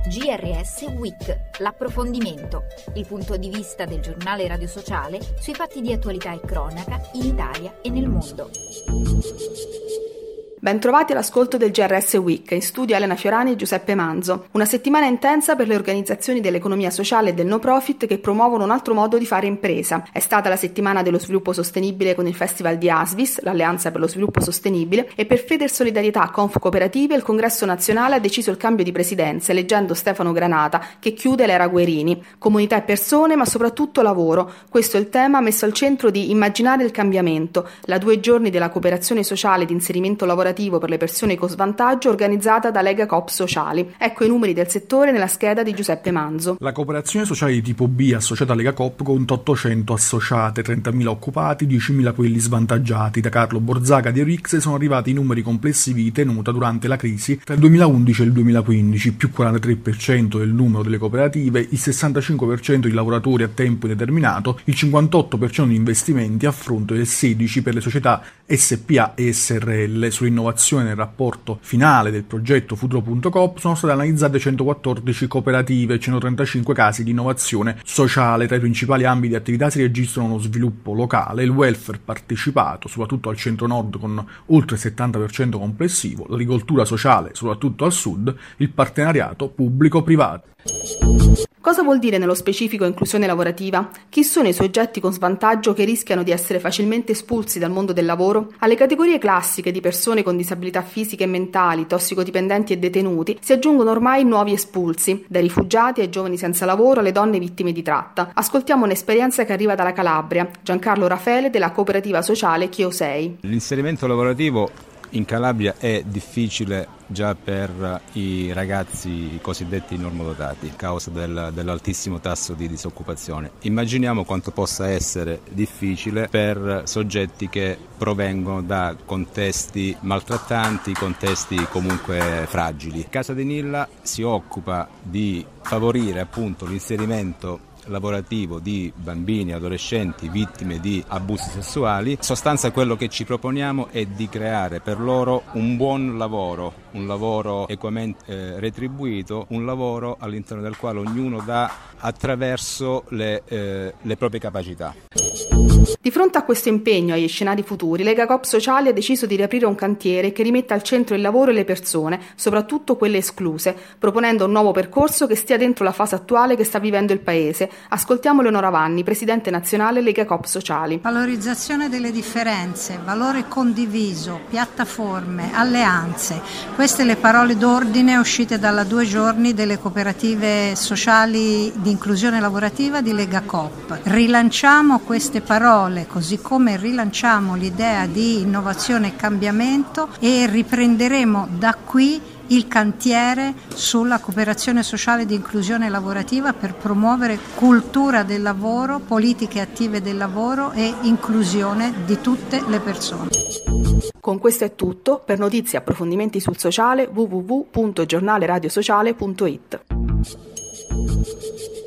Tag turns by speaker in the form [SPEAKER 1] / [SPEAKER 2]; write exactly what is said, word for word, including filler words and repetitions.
[SPEAKER 1] G R S Week, l'approfondimento, il punto di vista del giornale Radio Sociale sui fatti di attualità e cronaca in Italia e nel mondo.
[SPEAKER 2] Bentrovati all'ascolto del G R S Week, in studio Elena Fiorani e Giuseppe Manzo. Una settimana intensa per le organizzazioni dell'economia sociale e del no profit che promuovono un altro modo di fare impresa. È stata la settimana dello sviluppo sostenibile con il Festival di ASVIS, l'Alleanza per lo Sviluppo Sostenibile, e per Federsolidarietà Confcooperative il Congresso Nazionale ha deciso il cambio di presidenza, eleggendo Stefano Granata, che chiude l'era Guerini. Comunità e persone, ma soprattutto lavoro. Questo è il tema messo al centro di Immaginare il cambiamento, la due giorni della cooperazione sociale di inserimento lavorativo per le persone con svantaggio organizzata da Lega Coop Sociali. Ecco i numeri del settore nella scheda di Giuseppe Manzo.
[SPEAKER 3] La cooperazione sociale di tipo B associata a Lega Coop conta ottocento associate, trentamila occupati, diecimila quelli svantaggiati. Da Carlo Borzaga di Rix sono arrivati i numeri complessivi di tenuta durante la crisi tra il duemilaundici e il duemilaquindici, più quarantatré per cento del numero delle cooperative, il sessantacinque per cento di lavoratori a tempo indeterminato, il cinquantotto per cento di investimenti a fronte del sedici per cento per le società S P A e S R L. Sull'innovazione nel rapporto finale del progetto Futuro punto coop sono state analizzate centoquattordici cooperative e centotrentacinque casi di innovazione sociale. Tra i principali ambiti di attività si registrano lo sviluppo locale, il welfare partecipato, soprattutto al centro-nord con oltre il settanta per cento complessivo, l'agricoltura sociale, soprattutto al sud, il partenariato pubblico-privato.
[SPEAKER 2] Cosa vuol dire nello specifico inclusione lavorativa? Chi sono i soggetti con svantaggio che rischiano di essere facilmente espulsi dal mondo del lavoro? Alle categorie classiche di persone con disabilità fisiche e mentali, tossicodipendenti e detenuti si aggiungono ormai nuovi espulsi, dai rifugiati ai giovani senza lavoro alle donne vittime di tratta. Ascoltiamo un'esperienza che arriva dalla Calabria. Giancarlo Rafele della cooperativa sociale Chio sei.
[SPEAKER 4] L'inserimento lavorativo in Calabria è difficile già per i ragazzi cosiddetti normodotati a causa del, dell'altissimo tasso di disoccupazione. Immaginiamo quanto possa essere difficile per soggetti che provengono da contesti maltrattanti, contesti comunque fragili. Casa di Nilla si occupa di favorire appunto l'inserimento lavorativo di bambini e adolescenti vittime di abusi sessuali. In sostanza quello che ci proponiamo è di creare per loro un buon lavoro, un lavoro equamente eh, retribuito, un lavoro all'interno del quale ognuno dà attraverso le, eh, le proprie capacità.
[SPEAKER 2] Di fronte a questo impegno agli scenari futuri, Lega Coop Sociali ha deciso di riaprire un cantiere che rimetta al centro il lavoro e le persone, soprattutto quelle escluse, proponendo un nuovo percorso che stia dentro la fase attuale che sta vivendo il Paese. Ascoltiamo Leonora Vanni, Presidente Nazionale Lega Coop Sociali.
[SPEAKER 5] Valorizzazione delle differenze, valore condiviso, piattaforme, alleanze. Queste le parole d'ordine uscite dalla due giorni delle cooperative sociali di inclusione lavorativa di Lega Coop. Rilanciamo queste parole, così come rilanciamo l'idea di innovazione e cambiamento, e riprenderemo da qui il cantiere sulla cooperazione sociale di inclusione lavorativa per promuovere cultura del lavoro, politiche attive del lavoro e inclusione di tutte le persone.
[SPEAKER 2] Con questo è tutto. Per notizie e approfondimenti sul sociale w w w punto giornale radio sociale punto it.